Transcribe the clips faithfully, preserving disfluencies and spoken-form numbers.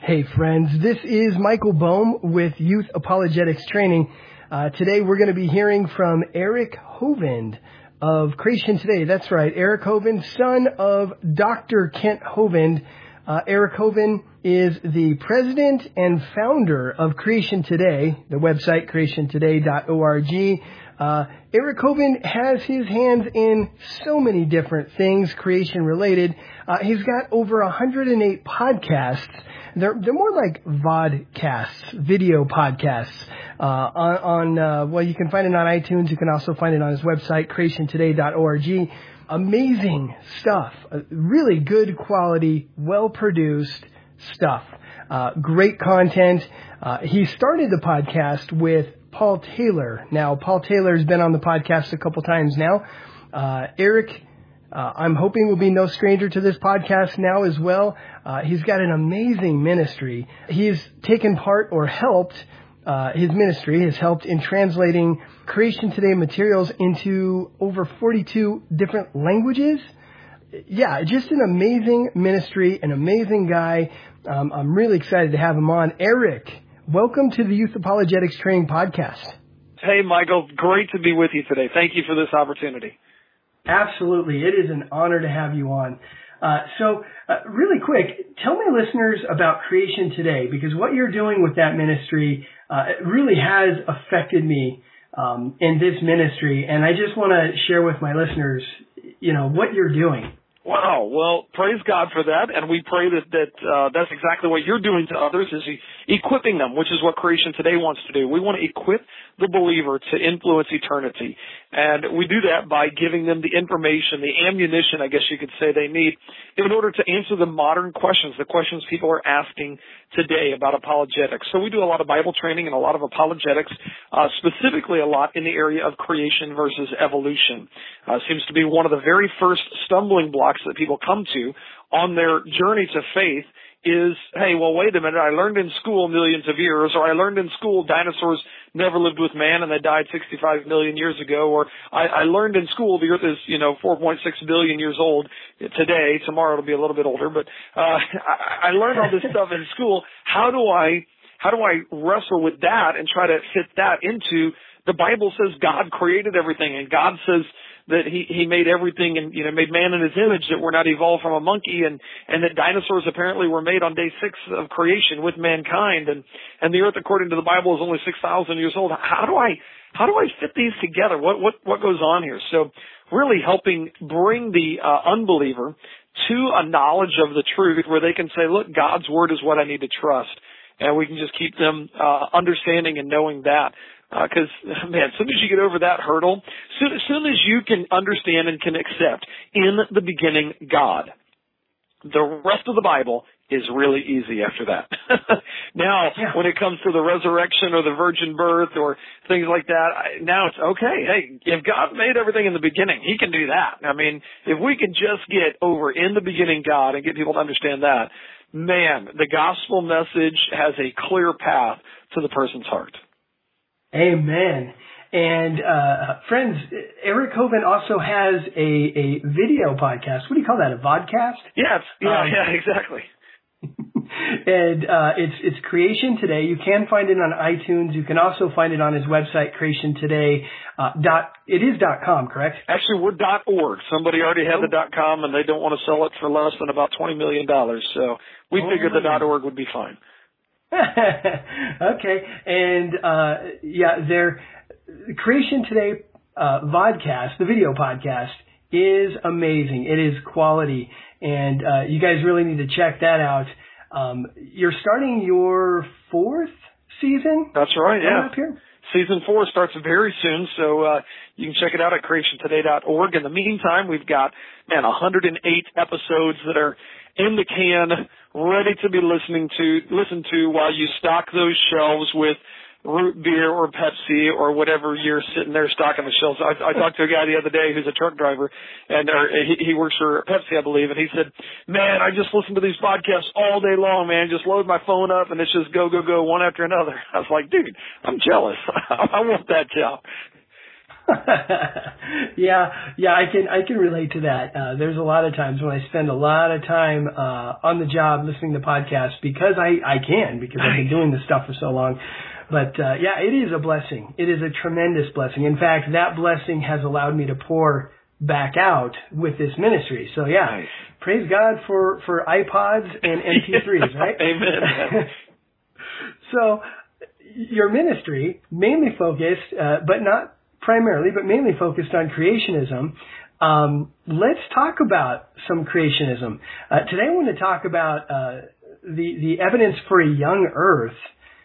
Hey friends, this is Michael Bohm with Youth Apologetics Training. Uh, today we're going to be hearing from Eric Hovind of Creation Today. That's right, Eric Hovind, son of Doctor Kent Hovind. Uh, Eric Hovind is the president and founder of Creation Today, the website creation today dot org. Uh, Eric Hovind has his hands in so many different things creation related. Uh, he's got over one hundred eight podcasts. They're, they're more like vodcasts, video podcasts, uh, on, on uh, well, you can find it on iTunes. You can also find it on his website, creation today dot org. Amazing stuff. Uh, really good quality, well-produced stuff. Uh, great content. Uh, he started the podcast with Paul Taylor. Now, Paul Taylor has been on the podcast a couple times now. Uh, Eric, uh, I'm hoping will be no stranger to this podcast now as well. Uh, he's got an amazing ministry. He's taken part or helped, uh, his ministry has helped in translating Creation Today materials into over forty-two different languages. Yeah, just an amazing ministry, an amazing guy. Um, I'm really excited to have him on. Eric, welcome to the Youth Apologetics Training Podcast. Hey, Michael. Great to be with you today. Thank you for this opportunity. Absolutely. It is an honor to have you on. Uh, so, uh, really quick, tell my listeners about Creation Today, because what you're doing with that ministry uh, it really has affected me um, in this ministry, and I just want to share with my listeners, you know, what you're doing. Wow. Well, praise God for that, and we pray that that uh, that's exactly what you're doing to others, is equipping them, which is what Creation Today wants to do. We want to equip the believer to influence eternity, and we do that by giving them the information, the ammunition, I guess you could say, they need in order to answer the modern questions, the questions people are asking today about apologetics. So we do a lot of Bible training and a lot of apologetics, uh, specifically a lot in the area of creation versus evolution. Uh, seems to be one of the very first stumbling blocks that people come to on their journey to faith is, hey, well, wait a minute, I learned in school millions of years, or I learned in school dinosaurs never lived with man and they died sixty-five million years ago, or I, I learned in school the earth is, you know, four point six billion years old today. Tomorrow it'll be a little bit older, but uh, I, I learned all this stuff in school. How do I, how do I wrestle with that and try to fit that into, the Bible says God created everything, and God says that he, he made everything and, you know, made man in his image, that we're not evolved from a monkey, and, and that dinosaurs apparently were made on day six of creation with mankind, and, and the earth, according to the Bible, is only six thousand years old. How do I, how do I fit these together? What, what, what goes on here? So really helping bring the uh, unbeliever to a knowledge of the truth where they can say, look, God's word is what I need to trust. And we can just keep them uh, understanding and knowing that. Because, uh, man, as soon as you get over that hurdle, soon, as soon as you can understand and can accept in the beginning God, the rest of the Bible is really easy after that. Now, yeah. When it comes to the resurrection or the virgin birth or things like that, I, now it's okay. Hey, if God made everything in the beginning, he can do that. I mean, if we can just get over in the beginning God and get people to understand that, man, the gospel message has a clear path to the person's heart. Amen. And, uh, friends, Eric Hovind also has a, a video podcast. What do you call that? A vodcast? Yes. Yeah, um, yeah, exactly. and, uh, it's, it's Creation Today. You can find it on iTunes. You can also find it on his website, creation today, uh, dot, it is dot com, correct? Actually, we're dot org. Somebody already had oh. the dot com and they don't want to sell it for less than about twenty million dollars. So we oh, figured the dot org would be fine. Okay. And, uh, yeah, their Creation Today, uh, vodcast, the video podcast, is amazing. It is quality. And, uh, you guys really need to check that out. Um, you're starting your fourth season? That's right. Yeah. Up here? Season four starts very soon. So, uh, you can check it out at creation today dot org. In the meantime, we've got, man, one hundred eight episodes that are in the can, ready to be listening to, listen to while you stock those shelves with root beer or Pepsi or whatever you're sitting there stocking the shelves. I, I talked to a guy the other day who's a truck driver, and or he, he works for Pepsi, I believe, and he said, man, I just listen to these podcasts all day long, man. Just load my phone up, and it's just go, go, go, one after another. I was like, dude, I'm jealous. I want that job. yeah, yeah, I can I can relate to that. Uh, there's a lot of times when I spend a lot of time uh, on the job listening to podcasts because I, I can, because I've been doing this stuff for so long. But uh, yeah, it is a blessing. It is a tremendous blessing. In fact, that blessing has allowed me to pour back out with this ministry. So yeah, nice. Praise God for, for iPods and M P threes, right? Amen. So your ministry mainly focused, uh, but not primarily, but mainly focused on creationism. Um, let's talk about some creationism. Uh, today I want to talk about uh, the, the evidence for a young earth.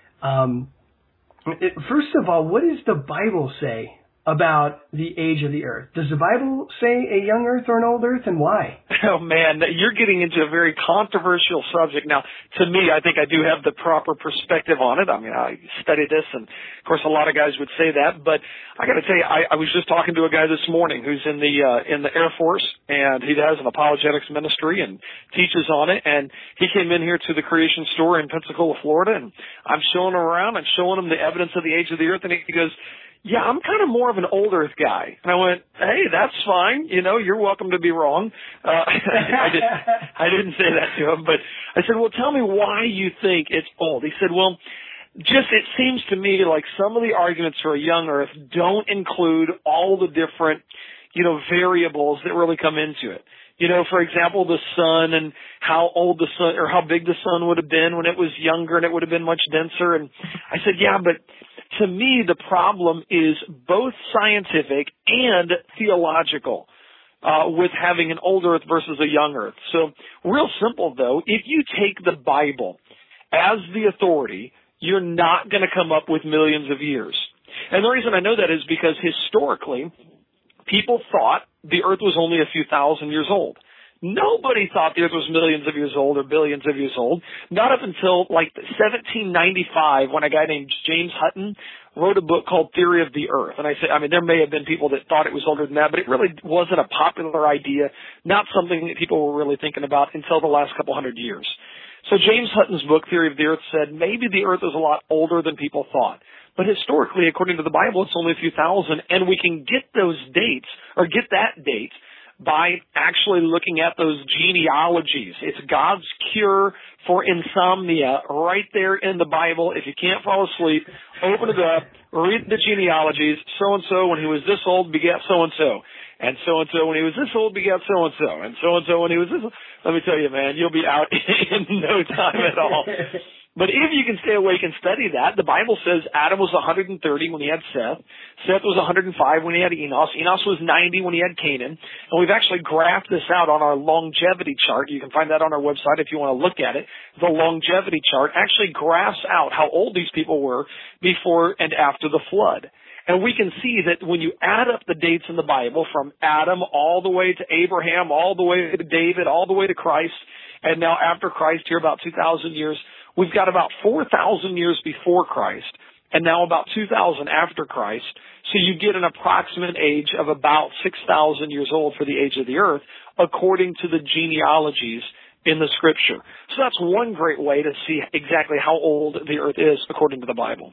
Um, it, first of all, what does the Bible say about the age of the earth? Does the Bible say a young earth or an old earth, and why? Oh, man, you're getting into a very controversial subject. Now, to me, I think I do have the proper perspective on it. I mean, I studied this, and, of course, a lot of guys would say that. But I got to tell you, I, I was just talking to a guy this morning who's in the uh, in the Air Force, and he has an apologetics ministry and teaches on it. And he came in here to the Creation Store in Pensacola, Florida, and I'm showing him around and showing him the evidence of the age of the earth, and he goes, yeah, I'm kind of more of an old earth guy. And I went, hey, that's fine. You know, you're welcome to be wrong. Uh, I, did, I didn't say that to him, but I said, well, tell me why you think it's old. He said, well, just it seems to me like some of the arguments for a young earth don't include all the different, you know, variables that really come into it. You know, for example, the sun and how old the sun or how big the sun would have been when it was younger and it would have been much denser. And I said, yeah, but to me, the problem is both scientific and theological uh, with having an old earth versus a young earth. So real simple, though, if you take the Bible as the authority, you're not going to come up with millions of years. And the reason I know that is because historically, people thought the earth was only a few thousand years old. Nobody thought the earth was millions of years old or billions of years old. Not up until like seventeen ninety-five when a guy named James Hutton wrote a book called Theory of the Earth. And I say, I mean, there may have been people that thought it was older than that, but it really wasn't a popular idea, not something that people were really thinking about until the last couple hundred years. So James Hutton's book, Theory of the Earth, said maybe the earth is a lot older than people thought. But historically, according to the Bible, it's only a few thousand, and we can get those dates, or get that date, by actually looking at those genealogies. It's God's cure for insomnia right there in the Bible. If you can't fall asleep, open it up, read the genealogies. So-and-so, when he was this old, begat so-and-so. And so-and-so, when he was this old, begat so-and-so. And so-and-so, when he was this old. Let me tell you, man, you'll be out in no time at all. But if you can stay awake and study that, the Bible says Adam was one hundred thirty when he had Seth. Seth was one hundred five when he had Enos. Enos was ninety when he had Canaan. And we've actually graphed this out on our longevity chart. You can find that on our website if you want to look at it. The longevity chart actually graphs out how old these people were before and after the flood. And we can see that when you add up the dates in the Bible from Adam all the way to Abraham, all the way to David, all the way to Christ, and now after Christ here about two thousand years, we've got about four thousand years before Christ and now about two thousand after Christ. So you get an approximate age of about six thousand years old for the age of the earth, according to the genealogies in the Scripture. So that's one great way to see exactly how old the earth is according to the Bible.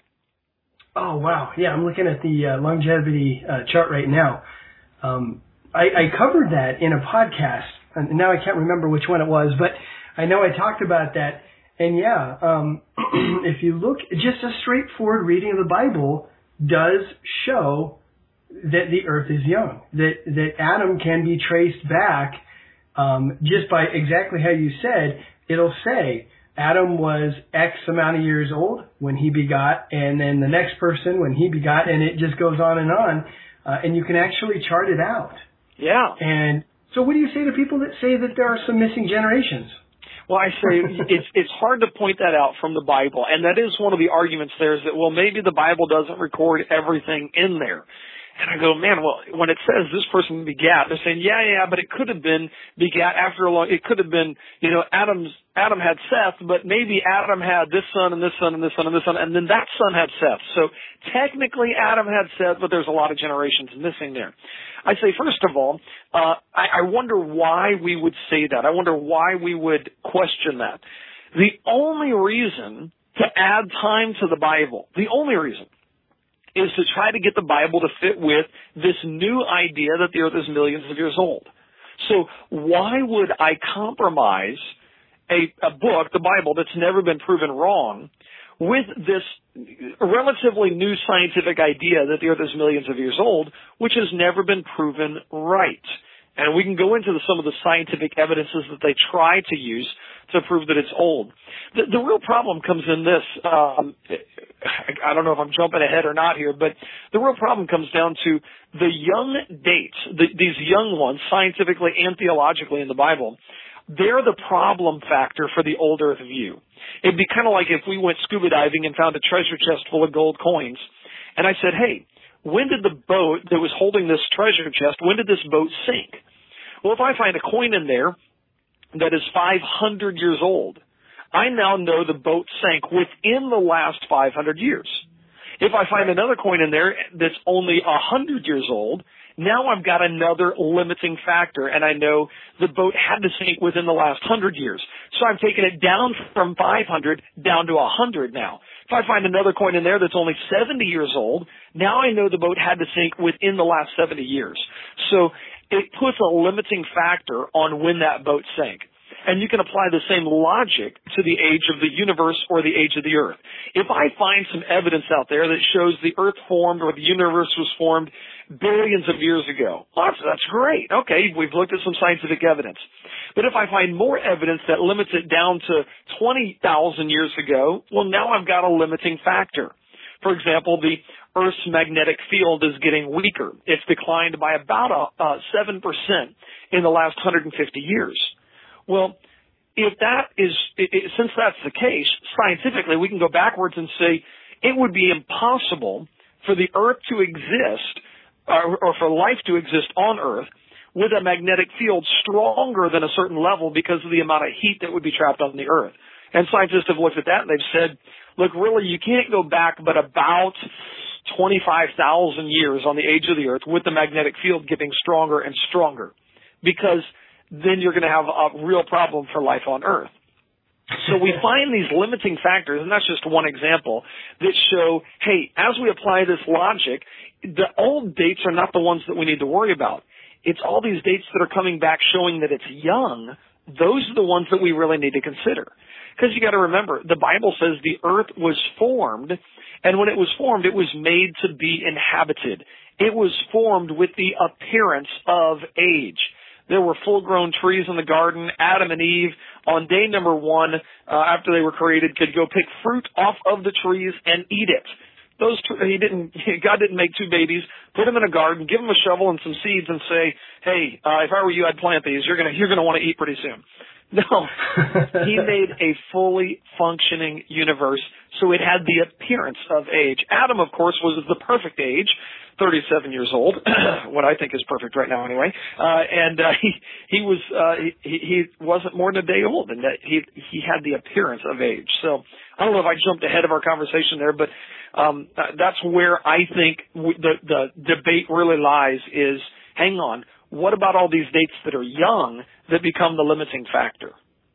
Oh, wow. Yeah, I'm looking at the uh, longevity uh, chart right now. Um, I, I covered that in a podcast, and now I can't remember which one it was, but I know I talked about that. And yeah, um, if you look, just a straightforward reading of the Bible does show that the earth is young, that, that Adam can be traced back um, just by exactly how you said. It'll say Adam was X amount of years old when he begot, and then the next person when he begot, and it just goes on and on. Uh, and you can actually chart it out. Yeah. And so what do you say to people that say that there are some missing generations? Well, I say it's it's hard to point that out from the Bible, and that is one of the arguments there is that, well, maybe the Bible doesn't record everything in there. And I go, man, well, when it says this person begat, they're saying, yeah, yeah, but it could have been begat after a long, it could have been, you know, Adam's, Adam had Seth, but maybe Adam had this son and this son and this son and this son, and then that son had Seth. So technically Adam had Seth, but there's a lot of generations missing there. I say, first of all, uh, I, I wonder why we would say that. I wonder why we would question that. The only reason to add time to the Bible, the only reason, is to try to get the Bible to fit with this new idea that the earth is millions of years old. So why would I compromise a, a book, the Bible, that's never been proven wrong with this relatively new scientific idea that the earth is millions of years old, which has never been proven right? And we can go into the, some of the scientific evidences that they try to use to prove that it's old. The, the real problem comes in this. Um, I don't know if I'm jumping ahead or not here, but the real problem comes down to the young dates, the, these young ones, scientifically and theologically in the Bible. They're the problem factor for the old earth view. It'd be kind of like if we went scuba diving and found a treasure chest full of gold coins, and I said, hey, when did the boat that was holding this treasure chest, when did this boat sink? Well, if I find a coin in there that is five hundred years old, I now know the boat sank within the last five hundred years. If I find another coin in there that's only one hundred years old, now I've got another limiting factor, and I know the boat had to sink within the last one hundred years. So I'm taking it down from five hundred down to one hundred now. If I find another coin in there that's only seventy years old, now I know the boat had to sink within the last seventy years. So it puts a limiting factor on when that boat sank. And you can apply the same logic to the age of the universe or the age of the earth. If I find some evidence out there that shows the earth formed or the universe was formed billions of years ago, well, that's, that's great. Okay, we've looked at some scientific evidence. But if I find more evidence that limits it down to twenty thousand years ago, well, now I've got a limiting factor. For example, the Earth's magnetic field is getting weaker. It's declined by about a, uh, seven percent in the last one hundred fifty years. Well, if that is, it, it, since that's the case, scientifically we can go backwards and say it would be impossible for the Earth to exist, or, or for life to exist on Earth, with a magnetic field stronger than a certain level because of the amount of heat that would be trapped on the Earth. And scientists have looked at that and they've said, look, really, you can't go back but about twenty-five thousand years on the age of the Earth with the magnetic field getting stronger and stronger, because then you're going to have a real problem for life on Earth. So we find these limiting factors, and that's just one example, that show, hey, as we apply this logic, the old dates are not the ones that we need to worry about. It's all these dates that are coming back showing that it's young. Those are the ones that we really need to consider. Because you got to remember, the Bible says the earth was formed, and when it was formed, it was made to be inhabited. It was formed with the appearance of age. There were full-grown trees in the garden. Adam and Eve, on day number one, uh, after they were created, could go pick fruit off of the trees and eat it. Those he didn't. God didn't make two babies, put them in a garden, give them a shovel and some seeds, and say, "Hey, uh, if I were you, I'd plant these. You're gonna you're gonna want to eat pretty soon." No, he made a fully functioning universe, so it had the appearance of age. Adam, of course, was the perfect age, thirty-seven years old, what I think is perfect right now anyway, uh, and uh, he he was uh, he, he wasn't more than a day old, and that he he had the appearance of age. So I don't know if I jumped ahead of our conversation there, but um, that's where I think w- the the debate really lies. Is hang on. What about all these dates that are young that become the limiting factor?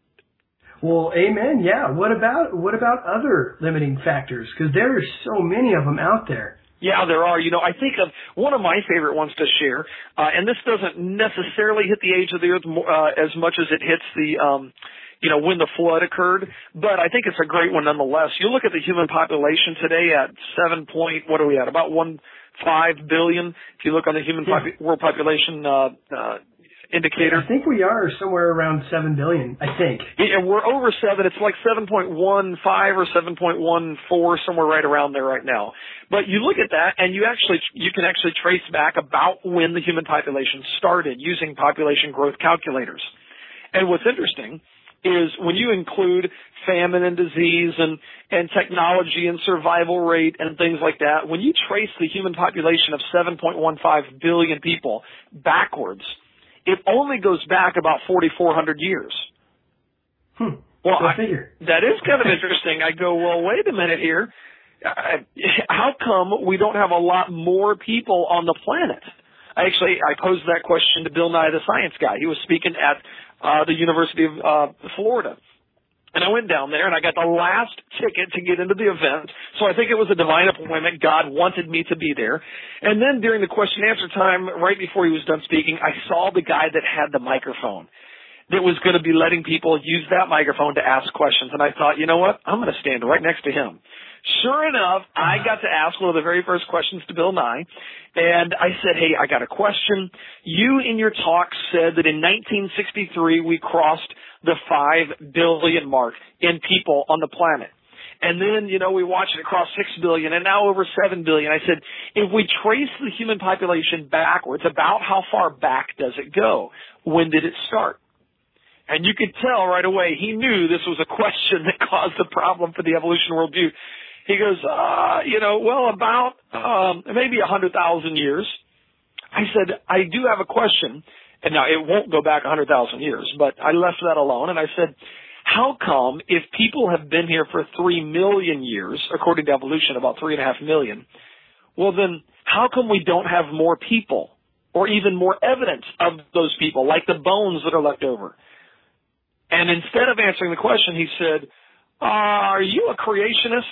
Well, amen. Yeah. What about what about other limiting factors? Because there are so many of them out there. Yeah, there are. You know, I think of one of my favorite ones to share, uh, and this doesn't necessarily hit the age of the earth uh, as much as it hits the, um, you know, when the flood occurred, but I think it's a great one nonetheless. You look at the human population today at seven point, what are we at? About one. Five billion. If you look on the human yeah. popu- world population uh, uh, indicator, I think we are somewhere around seven billion. I think. Yeah, we're over seven. It's like seven point one five or seven point one four, somewhere right around there right now. But you look at that, and you actually you can actually trace back about when the human population started using population growth calculators. And what's interesting is when you include famine and disease and, and technology and survival rate and things like that, when you trace the human population of seven point one five billion people backwards, it only goes back about forty-four hundred years. Hmm. Well, Go I, figure. that is kind of interesting. I go, well, wait a minute here. I, how come we don't have a lot more people on the planet? I actually, I posed that question to Bill Nye, the Science Guy. He was speaking at uh, the University of uh, Florida. And I went down there, and I got the last ticket to get into the event. So I think it was a divine appointment. God wanted me to be there. And then during the question and answer time, right before he was done speaking, I saw the guy that had the microphone that was going to be letting people use that microphone to ask questions. And I thought, you know what? I'm going to stand right next to him. Sure enough, I got to ask one of the very first questions to Bill Nye, and I said, hey, I got a question. You, in your talk, said that in nineteen sixty-three we crossed the five billion mark in people on the planet. And then, you know, we watched it cross six billion and now over seven billion. I said, if we trace the human population backwards, about how far back does it go? When did it start? And you could tell right away he knew this was a question that caused the problem for the evolution worldview. He goes, uh, you know, well, about um, maybe one hundred thousand years. I said, I do have a question. And now it won't go back one hundred thousand years, but I left that alone. And I said, how come if people have been here for three million years, according to evolution, about three and a half million, well, then how come we don't have more people or even more evidence of those people, like the bones that are left over? And instead of answering the question, he said, uh, are you a creationist?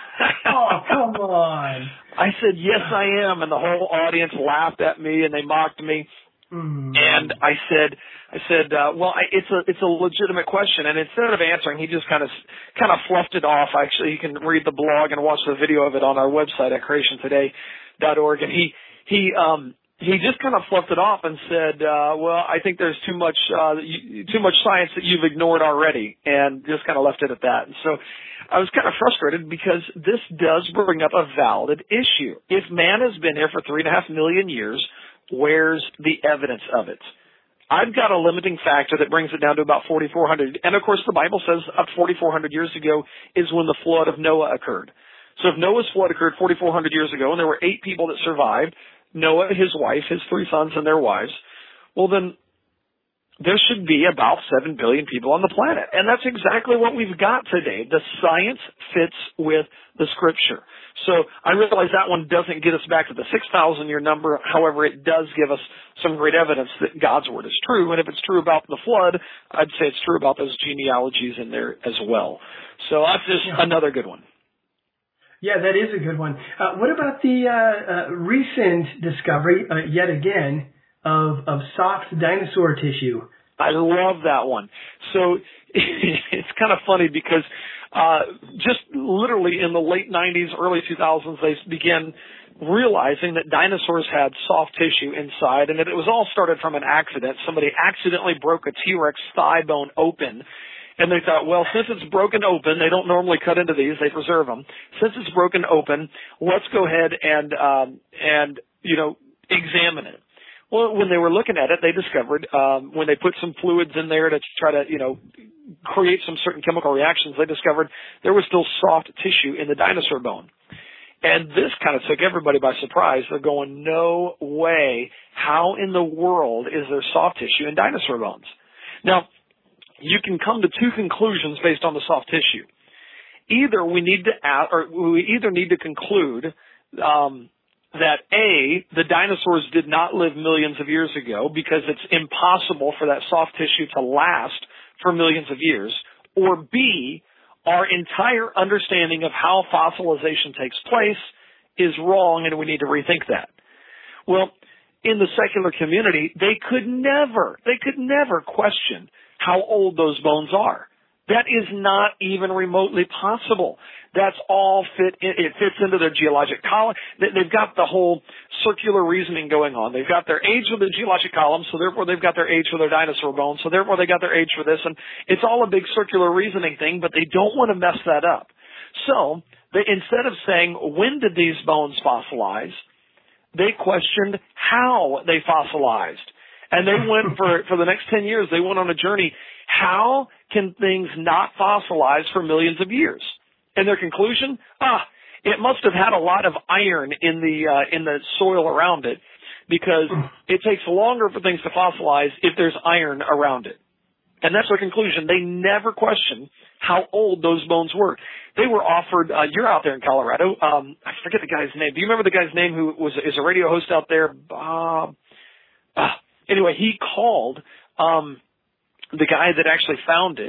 Oh, come on. I said, yes, I am. And the whole audience laughed at me and they mocked me. Mm. And I said, I said, uh, well, I, it's a, it's a legitimate question. And instead of answering, he just kind of, kind of fluffed it off. Actually, you can read the blog and watch the video of it on our website at creation today dot org. And he, he, um, he just kind of fluffed it off and said, uh, well, I think there's too much, uh, you, too much science that you've ignored already, and just kind of left it at that. And so I was kind of frustrated because this does bring up a valid issue. If man has been here for three and a half million years, where's the evidence of it? I've got a limiting factor that brings it down to about forty-four hundred. And of course, the Bible says up forty-four hundred years ago is when the flood of Noah occurred. So if Noah's flood occurred forty-four hundred years ago and there were eight people that survived, Noah, his wife, his three sons, and their wives, well then there should be about seven billion people on the planet. And that's exactly what we've got today. The science fits with the scripture. So I realize that one doesn't get us back to the six thousand year number. However, it does give us some great evidence that God's word is true. And if it's true about the flood, I'd say it's true about those genealogies in there as well. So that's just yeah. another good one. Yeah, that is a good one. Uh, what about the uh, uh, recent discovery, uh, yet again, of, of soft dinosaur tissue? I love that one. So it's kind of funny because uh, just literally in the late nineties, early two thousands, they began realizing that dinosaurs had soft tissue inside, and that it was all started from an accident. Somebody accidentally broke a T-Rex thigh bone open. And they thought, well, since it's broken open, they don't normally cut into these, they preserve them. Since it's broken open, let's go ahead and, um, and, you know, examine it. Well, when they were looking at it, they discovered, um, when they put some fluids in there to try to, you know, create some certain chemical reactions, they discovered there was still soft tissue in the dinosaur bone. And this kind of took everybody by surprise. They're going, no way. How in the world is there soft tissue in dinosaur bones? Now, you can come to two conclusions based on the soft tissue. Either we need to add, or we either need to conclude um, that A, the dinosaurs did not live millions of years ago because it's impossible for that soft tissue to last for millions of years, or B, our entire understanding of how fossilization takes place is wrong and we need to rethink that. Well, in the secular community, they could never, they could never question how old those bones are. That is not even remotely possible. That's all fit, it fits into their geologic column. They've got the whole circular reasoning going on. They've got their age for the geologic column, so therefore they've got their age for their dinosaur bones, so therefore they got their age for this, and it's all a big circular reasoning thing, but they don't want to mess that up. So, they, instead of saying, when did these bones fossilize, they questioned how they fossilized. And they went for, for the next ten years, they went on a journey. How can things not fossilize for millions of years? And their conclusion, ah, it must have had a lot of iron in the, uh, in the soil around it, because it takes longer for things to fossilize if there's iron around it. And that's their conclusion. They never questioned how old those bones were. They were offered, uh, you're out there in Colorado, um, I forget the guy's name. Do you remember the guy's name who was, is a radio host out there? Bob, uh, Anyway, he called um, the guy that actually found it,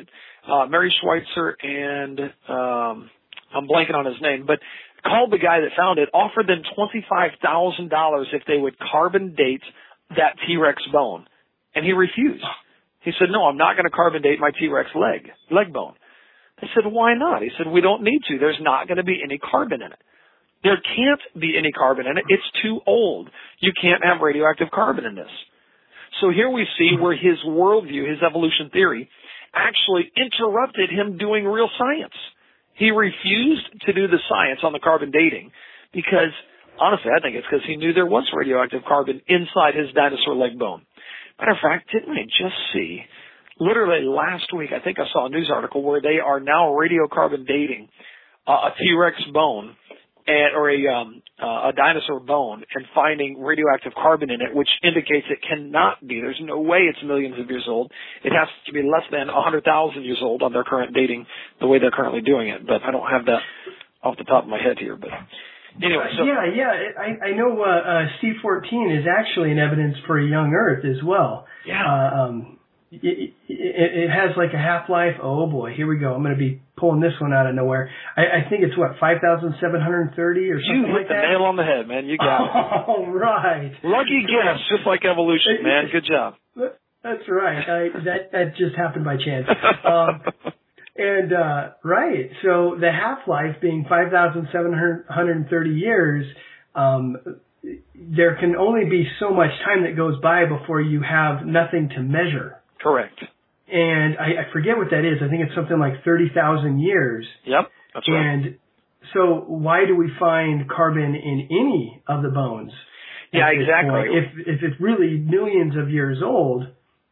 uh, Mary Schweitzer and um, I'm blanking on his name, but called the guy that found it, offered them twenty-five thousand dollars if they would carbon date that T-Rex bone. And he refused. He said, no, I'm not going to carbon date my T-Rex leg, leg bone. They said, why not? He said, we don't need to. There's not going to be any carbon in it. There can't be any carbon in it. It's too old. You can't have radioactive carbon in this. So here we see where his worldview, his evolution theory, actually interrupted him doing real science. He refused to do the science on the carbon dating because, honestly, I think it's because he knew there was radioactive carbon inside his dinosaur leg bone. Matter of fact, didn't we just see, literally last week, I think I saw a news article where they are now radiocarbon dating uh, a T-Rex bone and, or a, um, uh, a dinosaur bone and finding radioactive carbon in it, which indicates it cannot be. There's no way it's millions of years old. It has to be less than one hundred thousand years old on their current dating, the way they're currently doing it. But I don't have that off the top of my head here. But anyway, so yeah, yeah, I, I know uh, uh, C fourteen is actually an evidence for a young Earth as well. Yeah. Uh, um, it, it, it has like a half-life. Oh boy, here we go. I'm going to be pulling this one out of nowhere. I, I think it's what five thousand seven hundred thirty or something you like that. You hit the nail on the head, man. You got it. All right. Lucky guess, just like evolution, man. Good job. That's right. I, that that just happened by chance. Um, And, uh, right, so the half-life being five thousand seven hundred thirty years, um, there can only be so much time that goes by before you have nothing to measure. Correct. And I, I forget what that is. I think it's something like thirty thousand years. Yep, that's right. And so why do we find carbon in any of the bones? Yeah, exactly. If, if it's really millions of years old.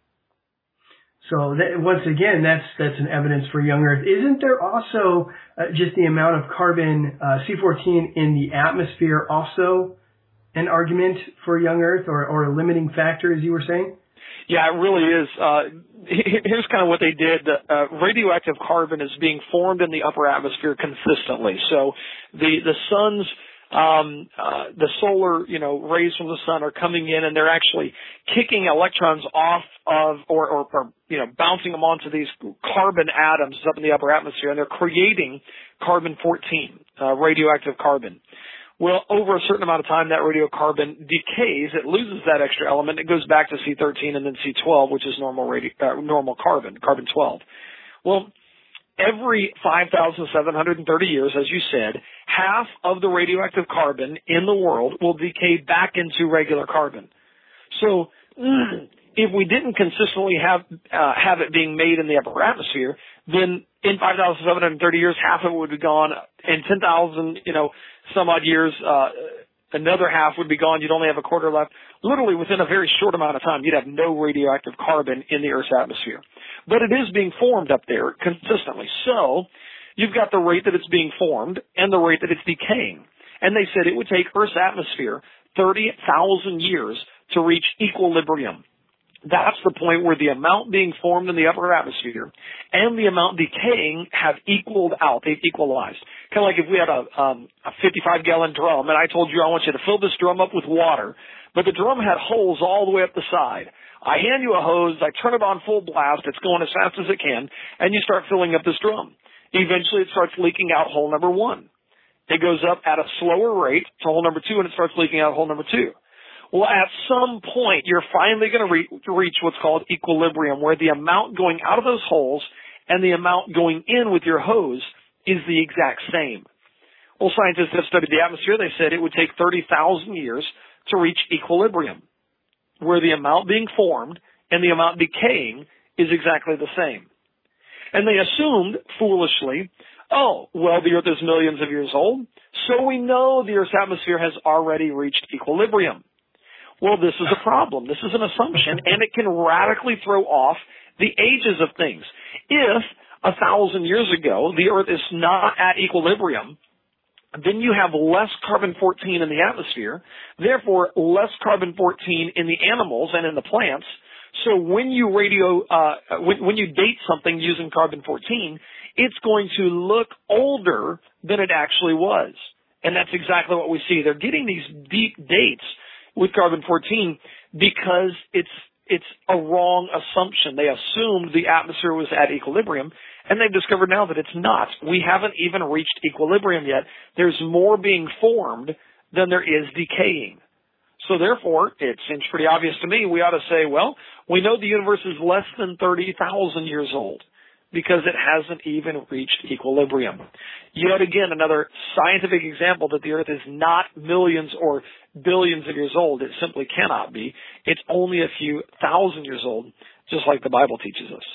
So that, once again, that's that's an evidence for young Earth. Isn't there also uh, just the amount of carbon, uh, C fourteen, in the atmosphere also an argument for young Earth or, or a limiting factor, as you were saying? Yeah, it really is. Uh, here's kind of what they did. Uh, radioactive carbon is being formed in the upper atmosphere consistently. So the, the sun's Um, uh, the solar, you know, rays from the sun are coming in and they're actually kicking electrons off of, or, or, or, you know, bouncing them onto these carbon atoms up in the upper atmosphere, and they're creating carbon fourteen, uh, radioactive carbon. Well, over a certain amount of time, that radiocarbon decays. It loses that extra element. It goes back to C thirteen and then C twelve, which is normal radio, uh, normal carbon, carbon twelve. Well, every five thousand seven hundred thirty years, as you said, half of the radioactive carbon in the world will decay back into regular carbon. So if we didn't consistently have uh, have it being made in the upper atmosphere, then in five thousand seven hundred thirty years, half of it would be gone. In ten thousand, you know, some odd years, uh, another half would be gone. You'd only have a quarter left. Literally within a very short amount of time, you'd have no radioactive carbon in the Earth's atmosphere. But it is being formed up there consistently. So you've got the rate that it's being formed and the rate that it's decaying. And they said it would take Earth's atmosphere thirty thousand years to reach equilibrium. That's the point where the amount being formed in the upper atmosphere and the amount decaying have equaled out. They've equalized. Kind of like if we had a, um, a fifty-five gallon drum and I told you I want you to fill this drum up with water, but the drum had holes all the way up the side. I hand you a hose, I turn it on full blast, it's going as fast as it can, and you start filling up this drum. Eventually it starts leaking out hole number one. It goes up at a slower rate to hole number two, and it starts leaking out hole number two. Well, at some point, you're finally going to re- reach what's called equilibrium, where the amount going out of those holes and the amount going in with your hose is the exact same. Well, scientists have studied the atmosphere. They said it would take thirty thousand years to reach equilibrium, where the amount being formed and the amount decaying is exactly the same. And they assumed, foolishly, oh, well, the Earth is millions of years old, so we know the Earth's atmosphere has already reached equilibrium. Well, this is a problem. This is an assumption, and it can radically throw off the ages of things. If a thousand years ago the Earth is not at equilibrium, then you have less carbon fourteen in the atmosphere, therefore less carbon fourteen in the animals and in the plants. So when you radio, uh, when, when you date something using carbon fourteen, it's going to look older than it actually was. And that's exactly what we see. They're getting these deep dates with carbon fourteen because it's it's a wrong assumption. They assumed the atmosphere was at equilibrium, And they've discovered now that it's not. We haven't even reached equilibrium yet. There's more being formed than there is decaying. So therefore, it seems pretty obvious to me, we ought to say, well, we know the universe is less than thirty thousand years old because it hasn't even reached equilibrium. Yet again, another scientific example that the Earth is not millions or billions of years old. It simply cannot be. It's only a few thousand years old, just like the Bible teaches us.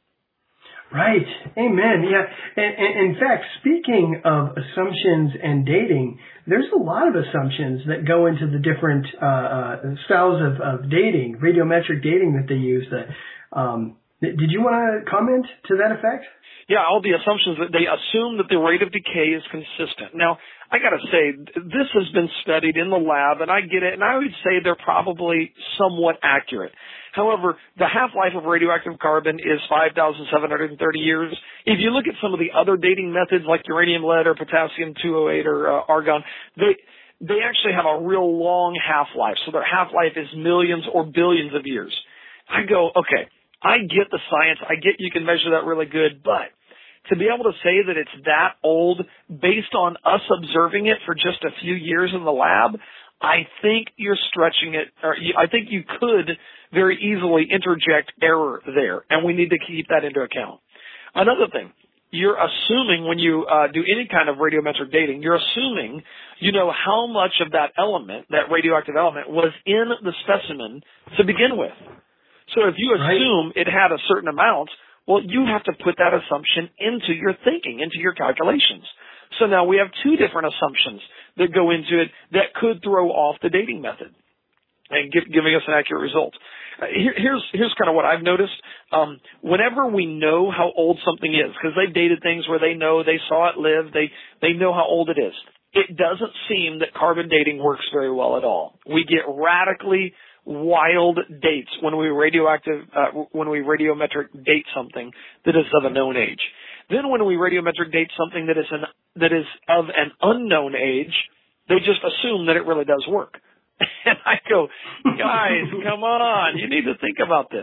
Right. Amen. Yeah. And, and in fact, speaking of assumptions and dating, there's a lot of assumptions that go into the different uh, uh, styles of, of dating, radiometric dating that they use. That um, did you want to comment to that effect? Yeah, all the assumptions that they assume that the rate of decay is consistent. Now, I got to say, this has been studied in the lab, and I get it, and I would say they're probably somewhat accurate. However, the half-life of radioactive carbon is five thousand seven hundred thirty years. If you look at some of the other dating methods like uranium lead or potassium two oh eight or uh, argon, they they actually have a real long half-life. So their half-life is millions or billions of years. I go, okay, I get the science. I get you can measure that really good, but to be able to say that it's that old based on us observing it for just a few years in the lab, I think you're stretching it, or I think you could very easily interject error there, and we need to keep that into account. Another thing, you're assuming when you uh, do any kind of radiometric dating, you're assuming you know how much of that element, that radioactive element, was in the specimen to begin with. So if you assume right. it had a certain amount, well, you have to put that assumption into your thinking, into your calculations. So now we have two different assumptions that go into it that could throw off the dating method and give, giving us an accurate result. Uh, here, here's here's kind of what I've noticed. Um, whenever we know how old something is, because they've dated things where they know they saw it live, they they know how old it is. It doesn't seem that carbon dating works very well at all. We get radically wild dates when we radioactive uh, when we radiometric date something that is of a known age. Then when we radiometric date something that is an that is of an unknown age, they just assume that it really does work. And I go, guys, come on, you need to think about this.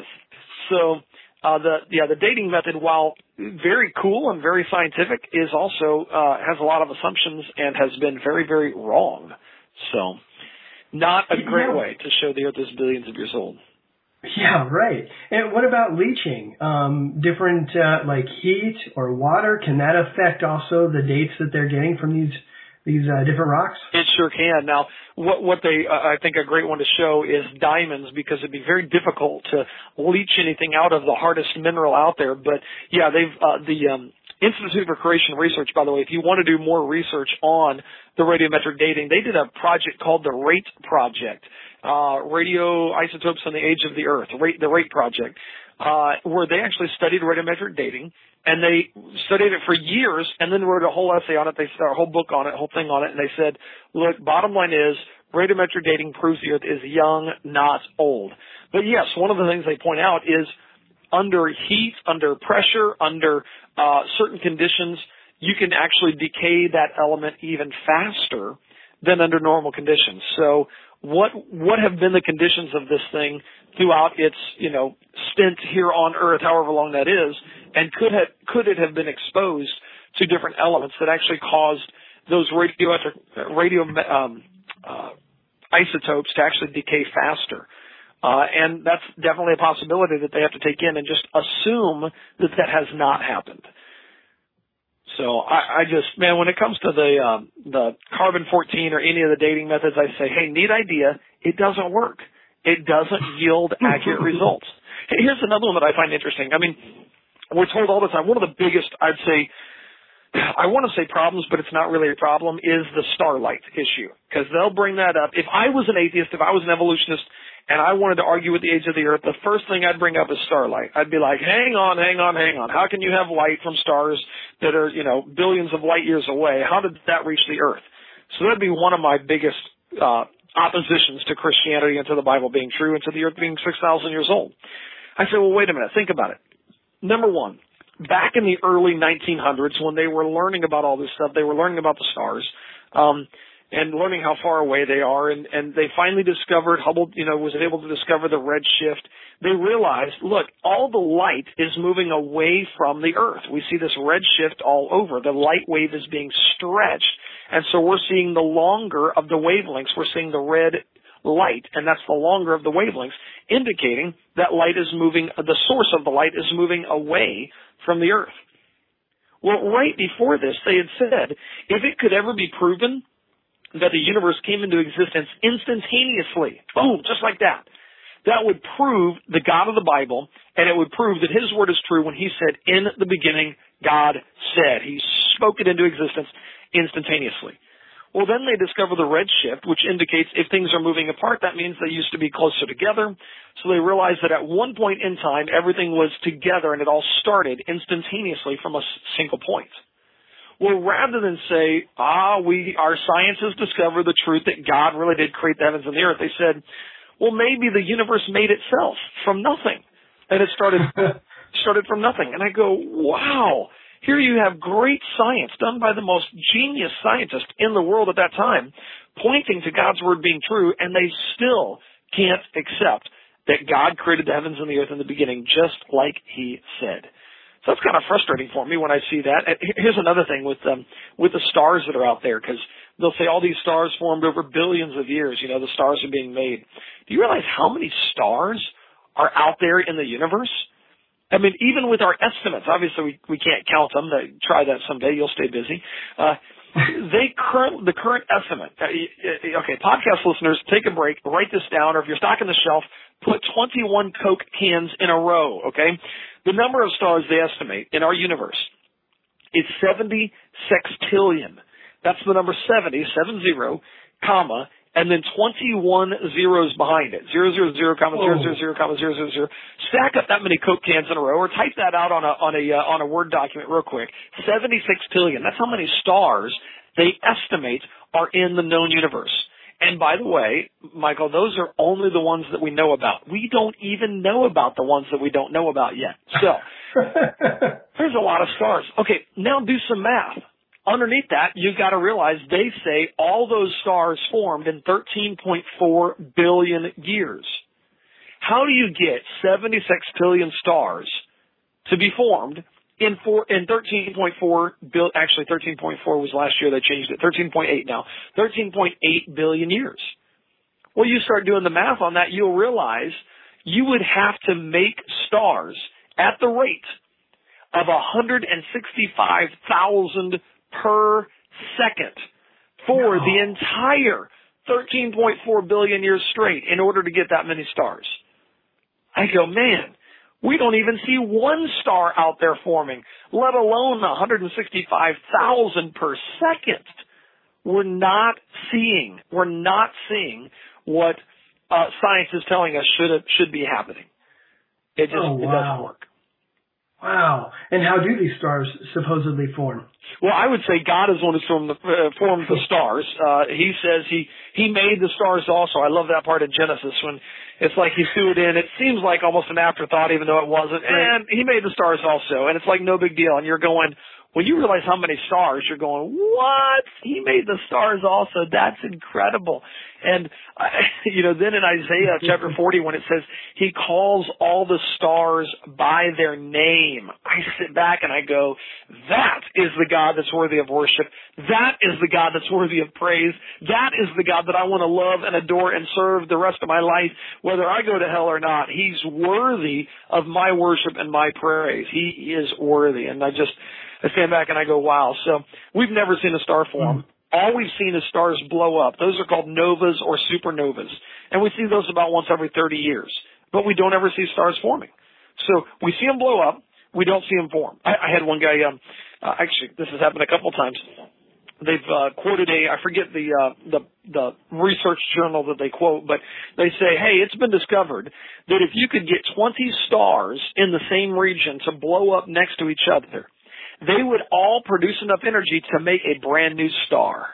So uh, the yeah the dating method, while very cool and very scientific, is also uh, has a lot of assumptions and has been very very wrong. So not a great way to show the Earth is billions of years old. Yeah, right. And what about leaching? Um, different, uh, like heat or water, can that affect also the dates that they're getting from these these uh, different rocks? It sure can. Now, what what they, uh, I think a great one to show is diamonds, because it'd be very difficult to leach anything out of the hardest mineral out there. But yeah, they've, uh, the, um, Institute for Creation Research, by the way, if you want to do more research on the radiometric dating, they did a project called the RATE Project, uh, Radioisotopes on the Age of the Earth, RATE, the RATE Project, uh, where they actually studied radiometric dating, and they studied it for years, and then wrote a whole essay on it, they a whole book on it, a whole thing on it, and they said, look, bottom line is, radiometric dating proves the Earth is young, not old. But yes, one of the things they point out is under heat, under pressure, under uh, certain conditions, you can actually decay that element even faster than under normal conditions. So what what have been the conditions of this thing throughout its, you know, stint here on Earth, however long that is, and could have, could it have been exposed to different elements that actually caused those radioelectric radio um, uh, isotopes to actually decay faster? Uh, and that's definitely a possibility that they have to take in and just assume that that has not happened. So I, I just, man, when it comes to the um, the carbon fourteen or any of the dating methods, I say, hey, neat idea. It doesn't work. It doesn't yield accurate results. Hey, here's another one that I find interesting. I mean, we're told all the time, one of the biggest, I'd say, I want to say problems, but it's not really a problem, is the starlight issue. Because they'll bring that up. If I was an atheist, if I was an evolutionist, and I wanted to argue with the age of the Earth, the first thing I'd bring up is starlight. I'd be like, hang on, hang on, hang on. How can you have light from stars that are, you know, billions of light years away? How did that reach the Earth? So that'd be one of my biggest uh, oppositions to Christianity and to the Bible being true and to the Earth being six thousand years old. I said, well, wait a minute. Think about it. Number one, back in the early nineteen hundreds when they were learning about all this stuff, they were learning about the stars, um, and learning how far away they are. And, and they finally discovered, Hubble, you know, was able to discover the redshift. They realized, look, all the light is moving away from the Earth. We see this redshift all over. The light wave is being stretched. And so we're seeing the longer of the wavelengths. We're seeing the red light, and that's the longer of the wavelengths, indicating that light is moving, the source of the light is moving away from the Earth. Well, right before this, they had said, if it could ever be proven that the universe came into existence instantaneously, boom, just like that, that would prove the God of the Bible, and it would prove that his word is true when he said, in the beginning, God said. He spoke it into existence instantaneously. Well, then they discover the redshift, which indicates if things are moving apart, that means they used to be closer together. So they realized that at one point in time, everything was together and it all started instantaneously from a single point. Well, rather than say, ah, we, our science has discovered the truth that God really did create the heavens and the earth, they said, well, maybe the universe made itself from nothing. And it started, started from nothing. And I go, wow. Here you have great science done by the most genius scientists in the world at that time, pointing to God's word being true, and they still can't accept that God created the heavens and the earth in the beginning, just like he said. So that's kind of frustrating for me when I see that. Here's another thing with um, with the stars that are out there, because they'll say all these stars formed over billions of years. You know, the stars are being made. Do you realize how many stars are out there in the universe? I mean, even with our estimates, obviously we, we can't count them. Try that someday. You'll stay busy. Uh, they current, the current estimate, uh, okay, podcast listeners, take a break, write this down, or if you're stocking the shelf, put twenty-one Coke cans in a row, okay? The number of stars they estimate in our universe is seventy sextillion. That's the number seventy, seven zero, comma, and then twenty-one zeros behind it. Zero, zero, zero, comma, zero, zero, zero, comma, zero, zero, zero. Stack up that many Coke cans in a row, or type that out on a, on a, uh, on a Word document real quick. seventy sextillion. That's how many stars they estimate are in the known universe. And by the way, Michael, those are only the ones that we know about. We don't even know about the ones that we don't know about yet. So, there's a lot of stars. Okay, now do some math. Underneath that, you've got to realize they say all those stars formed in thirteen point four billion years. How do you get seventy sextillion stars to be formed in four, in thirteen point four billion, actually thirteen point four was last year, they changed it, thirteen point eight now, thirteen point eight billion years. Well, you start doing the math on that, you'll realize you would have to make stars at the rate of one hundred sixty-five thousand per second for no. the entire thirteen point four billion years straight in order to get that many stars. I go, man, we don't even see one star out there forming, let alone one hundred sixty-five thousand per second. We're not seeing, we're not seeing what uh, science is telling us should should be happening. It just oh, wow. it doesn't work. Wow. And how do these stars supposedly form? Well, I would say God is the one who formed the, uh, formed the stars. Uh, he says he, he made the stars also. I love that part of Genesis when it's like he threw it in. It seems like almost an afterthought, even though it wasn't. And he made the stars also. And it's like no big deal. And you're going, when you realize how many stars, you're going, what? He made the stars also. That's incredible. And, uh, you know, then in Isaiah chapter forty, when it says he calls all the stars by their name, I sit back and I go, that is the God that's worthy of worship. That is the God that's worthy of praise. That is the God that I want to love and adore and serve the rest of my life, whether I go to hell or not. He's worthy of my worship and my praise. He is worthy. And I just, I stand back and I go, wow. So we've never seen a star form. Mm-hmm. All we've seen is stars blow up. Those are called novas or supernovas. And we see those about once every thirty years. But we don't ever see stars forming. So we see them blow up. We don't see them form. I, I had one guy, um, uh, actually, this has happened a couple times. They've uh, quoted a, I forget the, uh, the the research journal that they quote, but they say, hey, it's been discovered that if you could get twenty stars in the same region to blow up next to each other, they would all produce enough energy to make a brand new star.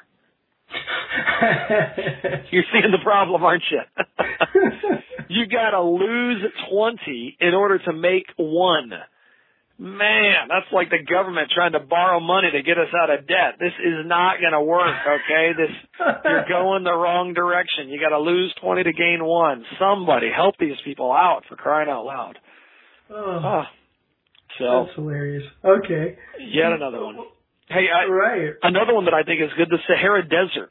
You're seeing the problem, aren't you? You got to lose twenty in order to make one. Man, that's like the government trying to borrow money to get us out of debt. This is not going to work, okay? This, you're going the wrong direction. You got to lose twenty to gain one. Somebody help these people out, for crying out loud. Oh, oh. So that's hilarious. Okay. Yet another one. Hey, I, right. another one that I think is good, the Sahara Desert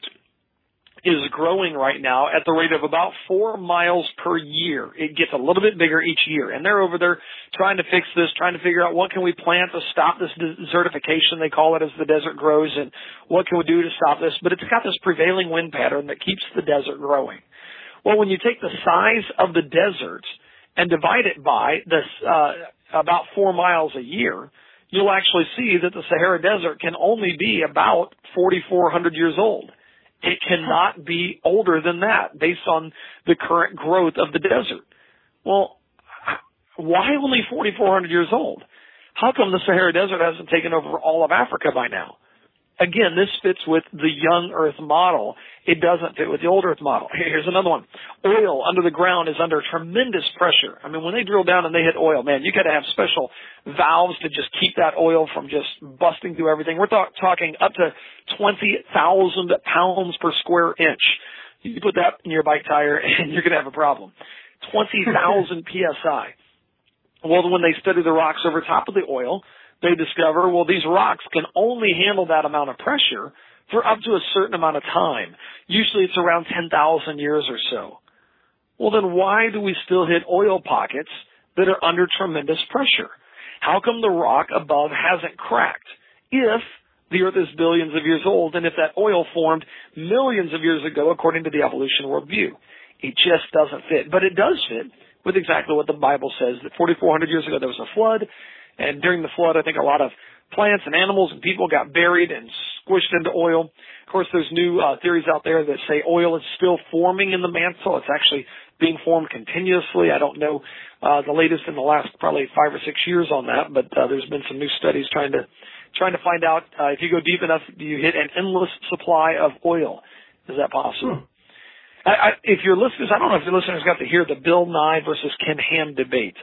is growing right now at the rate of about four miles per year. It gets a little bit bigger each year. And they're over there trying to fix this, trying to figure out what can we plant to stop this desertification, they call it, as the desert grows, and what can we do to stop this. But it's got this prevailing wind pattern that keeps the desert growing. Well, when you take the size of the desert and divide it by this uh, about four miles a year, you'll actually see that the Sahara Desert can only be about forty-four hundred years old. It cannot be older than that based on the current growth of the desert. Well, why only forty-four hundred years old? How come the Sahara Desert hasn't taken over all of Africa by now? Again, this fits with the young Earth model. It doesn't fit with the old Earth model. Here's another one. Oil under the ground is under tremendous pressure. I mean, when they drill down and they hit oil, man, you got to have special valves to just keep that oil from just busting through everything. We're th- talking up to twenty thousand pounds per square inch. You put that in your bike tire and you're going to have a problem. twenty thousand P S I. Well, when they study the rocks over top of the oil, they discover, well, these rocks can only handle that amount of pressure for up to a certain amount of time. Usually it's around ten thousand years or so. Well, then why do we still hit oil pockets that are under tremendous pressure? How come the rock above hasn't cracked if the Earth is billions of years old and if that oil formed millions of years ago according to the evolution worldview? It just doesn't fit. But it does fit with exactly what the Bible says, that forty-four hundred years ago there was a flood. And during the flood, I think a lot of plants and animals and people got buried and squished into oil. Of course, there's new uh, theories out there that say oil is still forming in the mantle. It's actually being formed continuously. I don't know uh, the latest in the last probably five or six years on that, but uh, there's been some new studies trying to trying to find out uh, if you go deep enough, do you hit an endless supply of oil? Is that possible? Hmm. I, I, if your listeners, I don't know if your listeners got to hear the Bill Nye versus Ken Ham debate.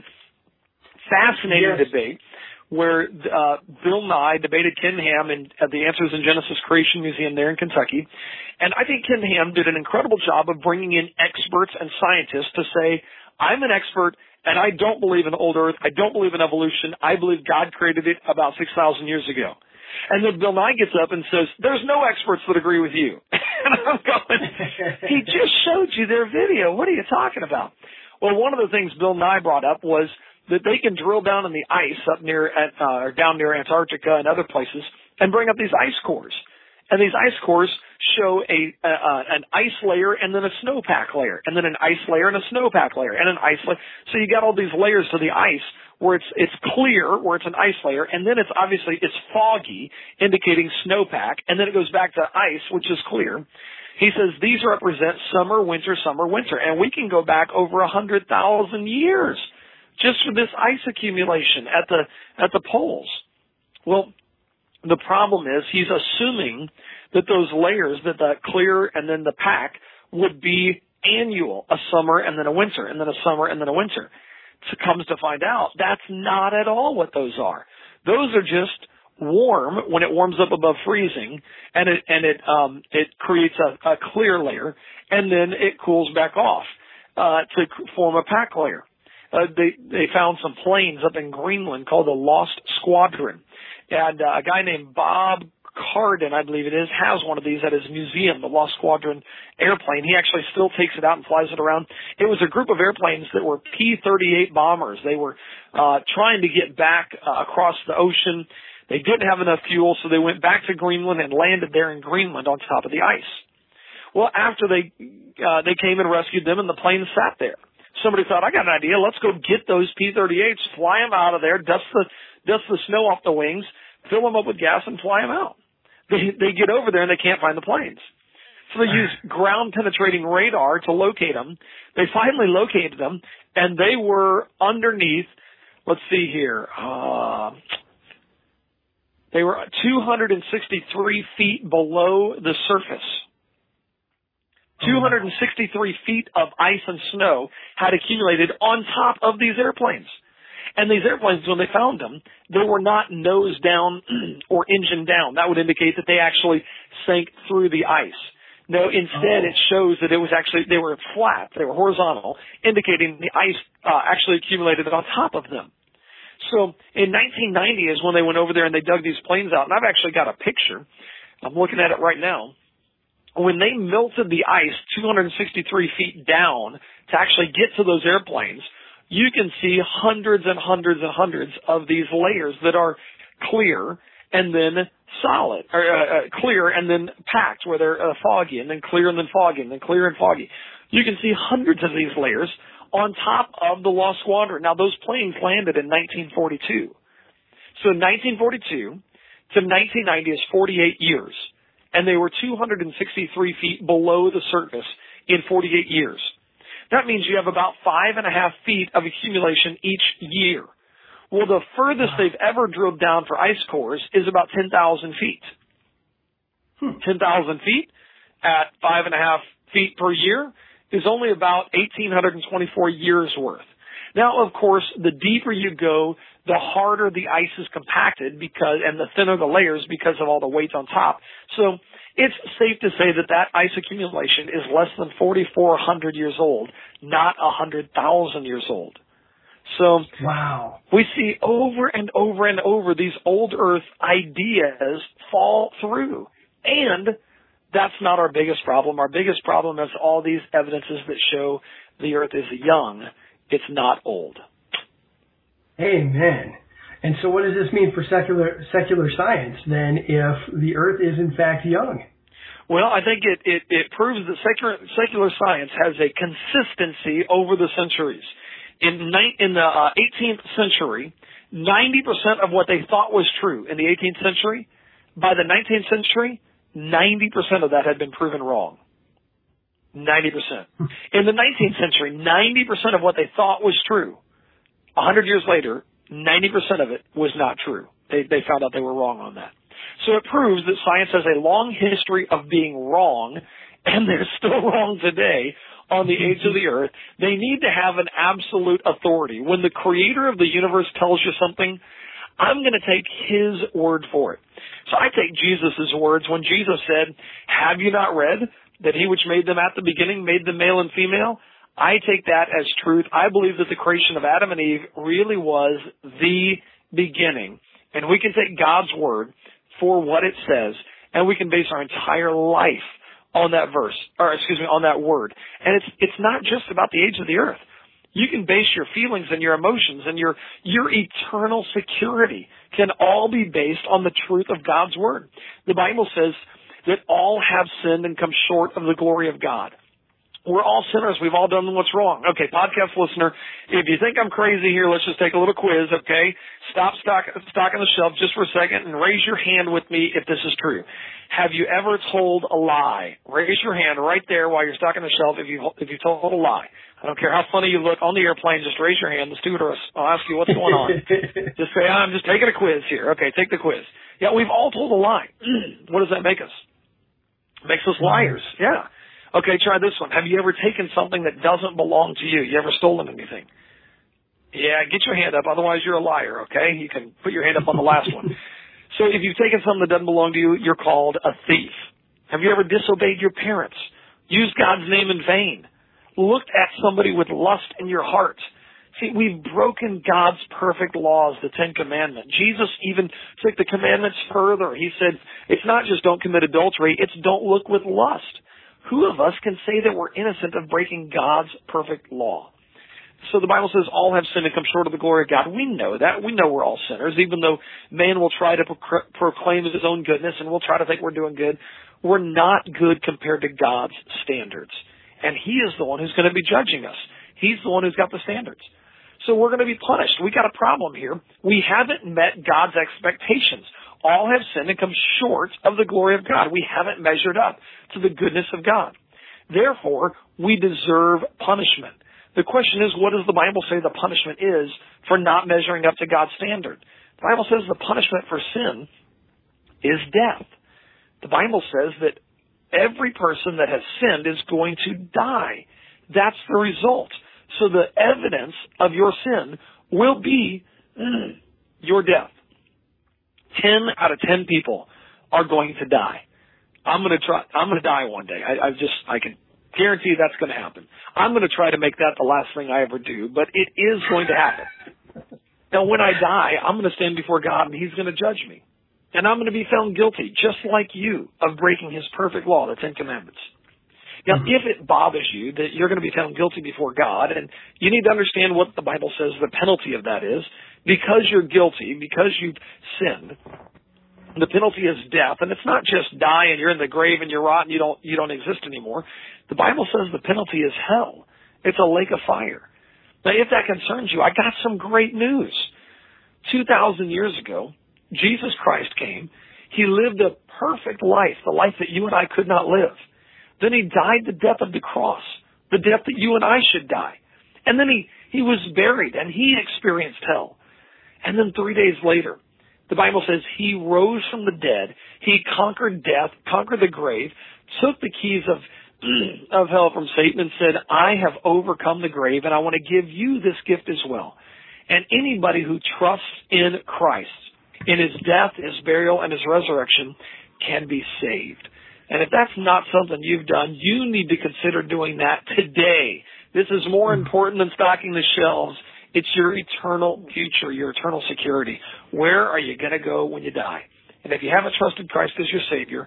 Fascinating yes. debate where uh, Bill Nye debated Ken Ham in, at the Answers in Genesis Creation Museum there in Kentucky. And I think Ken Ham did an incredible job of bringing in experts and scientists to say, I'm an expert and I don't believe in old Earth. I don't believe in evolution. I believe God created it about six thousand years ago. And then Bill Nye gets up and says, there's no experts that agree with you. And I'm going, he just showed you their video. What are you talking about? Well, one of the things Bill Nye brought up was that they can drill down in the ice up near, uh, or down near Antarctica and other places and bring up these ice cores. And these ice cores show a, uh, an ice layer and then a snowpack layer, and then an ice layer and a snowpack layer, and an ice layer. So you got all these layers to the ice where it's, it's clear, where it's an ice layer, and then it's obviously, it's foggy, indicating snowpack, and then it goes back to ice, which is clear. He says these represent summer, winter, summer, winter, and we can go back over a hundred thousand years just for this ice accumulation at the at the poles. Well, the problem is he's assuming that those layers, that the clear and then the pack, would be annual, a summer and then a winter, and then a summer and then a winter. So it comes to find out that's not at all what those are. Those are just warm when it warms up above freezing, and it and it um it creates a, a clear layer, and then it cools back off uh to form a pack layer. Uh, they they found some planes up in Greenland called the Lost Squadron, and uh, a guy named Bob Cardin, I believe it is, has one of these at his museum, the Lost Squadron airplane. He actually still takes it out and flies it around. It was a group of airplanes that were P thirty-eight bombers. They were uh, trying to get back uh, across the ocean. They didn't have enough fuel, so they went back to Greenland and landed there in Greenland on top of the ice. Well, after they uh, they came and rescued them, and the plane sat there. Somebody thought, I got an idea. Let's go get those P thirty-eights, fly them out of there, dust the dust the snow off the wings, fill them up with gas, and fly them out. They they get over there and they can't find the planes. So they use ground-penetrating radar to locate them. They finally located them, and they were underneath, let's see here, uh, they were two hundred sixty-three feet below the surface. two hundred sixty-three feet of ice and snow had accumulated on top of these airplanes. And these airplanes, when they found them, they were not nose down or engine down. That would indicate that they actually sank through the ice. No, instead oh. it shows that it was actually, they were flat, they were horizontal, indicating the ice uh, actually accumulated on top of them. So in nineteen ninety is when they went over there and they dug these planes out, and I've actually got a picture. I'm looking at it right now. When they melted the ice two hundred sixty-three feet down to actually get to those airplanes, you can see hundreds and hundreds and hundreds of these layers that are clear and then solid, or uh, uh, clear and then packed, where they're uh, foggy, and then clear and then foggy, and then clear and foggy. You can see hundreds of these layers on top of the Lost Squadron. Now, those planes landed in nineteen forty-two. So nineteen forty-two to nineteen ninety is forty-eight years, and they were two hundred sixty-three feet below the surface in forty-eight years. That means you have about five and a half feet of accumulation each year. Well, the furthest they've ever drilled down for ice cores is about ten thousand feet. Hmm. ten thousand feet at five and a half feet per year is only about one thousand eight hundred twenty-four years worth. Now, of course, the deeper you go, the harder the ice is compacted because, and the thinner the layers because of all the weight on top. So it's safe to say that that ice accumulation is less than forty-four hundred years old, not one hundred thousand years old. So wow. We see over and over and over these old Earth ideas fall through. And that's not our biggest problem. Our biggest problem is all these evidences that show the Earth is young. It's not old. Amen. And so what does this mean for secular secular science then if the Earth is in fact young? Well, I think it, it, it proves that secular, secular science has a consistency over the centuries. In, ni- in the uh, eighteenth century, ninety percent of what they thought was true in the eighteenth century, by the nineteenth century, ninety percent of that had been proven wrong. ninety percent. In the nineteenth century, ninety percent of what they thought was true. A hundred years later, ninety percent of it was not true. They, they found out they were wrong on that. So it proves that science has a long history of being wrong, and they're still wrong today on the age of the Earth. They need to have an absolute authority. When the creator of the universe tells you something, I'm going to take his word for it. So I take Jesus' words when Jesus said, have you not read that he which made them at the beginning made them male and female? I take that as truth. I believe that the creation of Adam and Eve really was the beginning. And we can take God's word for what it says, and we can base our entire life on that verse, or excuse me, on that word. And it's it's not just about the age of the Earth. You can base your feelings and your emotions and your your eternal security can all be based on the truth of God's word. The Bible says that all have sinned and come short of the glory of God. We're all sinners. We've all done what's wrong. Okay, podcast listener, if you think I'm crazy here, let's just take a little quiz, okay? Stop stock, stock on the shelf just for a second and raise your hand with me if this is true. Have you ever told a lie? Raise your hand right there while you're stocking the shelf if you if you told a lie. I don't care how funny you look on the airplane, just raise your hand. The stewardess, I'll ask you what's going on. Just say, I'm just taking a quiz here. Okay, take the quiz. Yeah, we've all told a lie. What does that make us? Makes us liars, yeah. Okay, try this one. Have you ever taken something that doesn't belong to you? You ever stolen anything? Yeah, get your hand up. Otherwise, you're a liar, okay? You can put your hand up on the last one. So if you've taken something that doesn't belong to you, you're called a thief. Have you ever disobeyed your parents? Used God's name in vain? Looked at somebody with lust in your heart? See, we've broken God's perfect laws, the Ten Commandments. Jesus even took the commandments further. He said, it's not just don't commit adultery, it's don't look with lust. Who of us can say that we're innocent of breaking God's perfect law? So the Bible says all have sinned and come short of the glory of God. We know that. We know we're all sinners, even though man will try to pro- proclaim his own goodness and we'll try to think we're doing good. We're not good compared to God's standards. And he is the one who's going to be judging us. He's the one who's got the standards. So we're going to be punished. We got a problem here. We haven't met God's expectations. All have sinned and come short of the glory of God. We haven't measured up to the goodness of God. Therefore, we deserve punishment. The question is, what does the Bible say the punishment is for not measuring up to God's standard? The Bible says the punishment for sin is death. The Bible says that every person that has sinned is going to die. That's the result. So the evidence of your sin will be mm, your death. Ten out of ten people are going to die. I'm going to try, I'm going to die one day. I, I just, I can guarantee that's going to happen. I'm going to try to make that the last thing I ever do, but it is going to happen. Now, when I die, I'm going to stand before God, and He's going to judge me. And I'm going to be found guilty, just like you, of breaking His perfect law, the Ten Commandments. Now, if it bothers you that you're going to be found guilty before God, and you need to understand what the Bible says the penalty of that is, because you're guilty, because you've sinned, the penalty is death. And it's not just die and you're in the grave and you're rotten, you don't, you don't exist anymore. The Bible says the penalty is hell. It's a lake of fire. Now, if that concerns you, I got some great news. two thousand years ago, Jesus Christ came. He lived a perfect life, the life that you and I could not live. Then He died the death of the cross, the death that you and I should die. And then he, he was buried, and He experienced hell. And then three days later, the Bible says He rose from the dead. He conquered death, conquered the grave, took the keys of, of hell from Satan and said, I have overcome the grave, and I want to give you this gift as well. And anybody who trusts in Christ, in His death, His burial, and His resurrection, can be saved. And if that's not something you've done, you need to consider doing that today. This is more important than stocking the shelves. It's your eternal future, your eternal security. Where are you going to go when you die? And if you haven't trusted Christ as your Savior,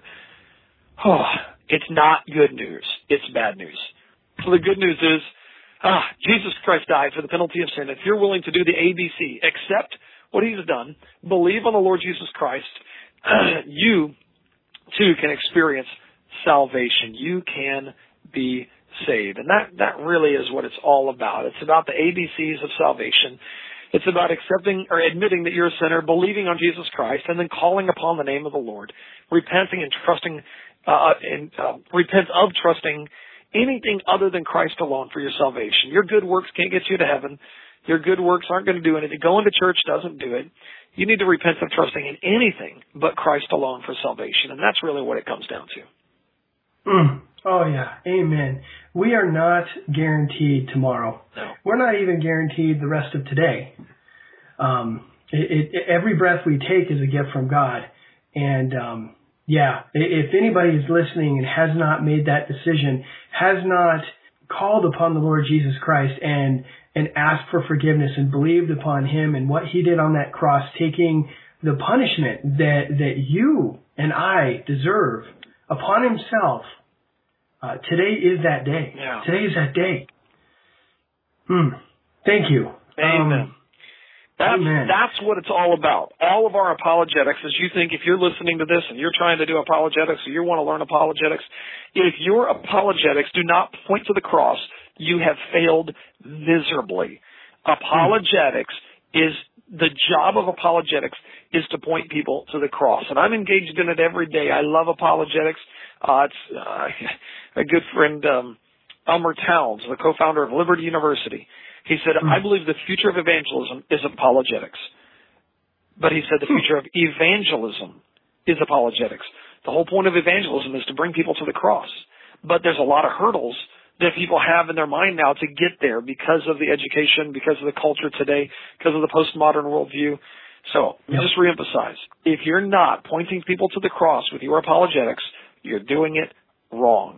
oh, it's not good news. It's bad news. So the good news is, ah, Jesus Christ died for the penalty of sin. If you're willing to do the A B C, accept what He's done, believe on the Lord Jesus Christ, you too can experience salvation. You can be saved. And that, that really is what it's all about. It's about the A B Cs of salvation. It's about accepting or admitting that you're a sinner, believing on Jesus Christ, and then calling upon the name of the Lord, repenting and trusting, uh, and uh, repent of trusting anything other than Christ alone for your salvation. Your good works can't get you to heaven. Your good works aren't going to do anything. Going to church doesn't do it. You need to repent of trusting in anything but Christ alone for salvation. And that's really what it comes down to. Mm. Oh, yeah. Amen. We are not guaranteed tomorrow. No. We're not even guaranteed the rest of today. Um, it, it, every breath we take is a gift from God. And, um, yeah, if anybody is listening and has not made that decision, has not called upon the Lord Jesus Christ and and asked for forgiveness and believed upon Him and what He did on that cross, taking the punishment that, that you and I deserve upon Himself, uh, today is that day. Yeah. Today is that day. Mm. Thank you. Amen. Um, That's, Amen. that's what it's all about. All of our apologetics, as you think, if you're listening to this and you're trying to do apologetics or you want to learn apologetics, if your apologetics do not point to the cross, you have failed miserably. Apologetics is, the job of apologetics is to point people to the cross. And I'm engaged in it every day. I love apologetics. Uh, it's uh, a good friend, um, Elmer Towns, the co-founder of Liberty University. He said, I believe the future of evangelism is apologetics. But he said the future of evangelism is apologetics. The whole point of evangelism is to bring people to the cross. But there's a lot of hurdles that people have in their mind now to get there because of the education, because of the culture today, because of the postmodern worldview. So yep. Just reemphasize, if you're not pointing people to the cross with your apologetics, you're doing it wrong.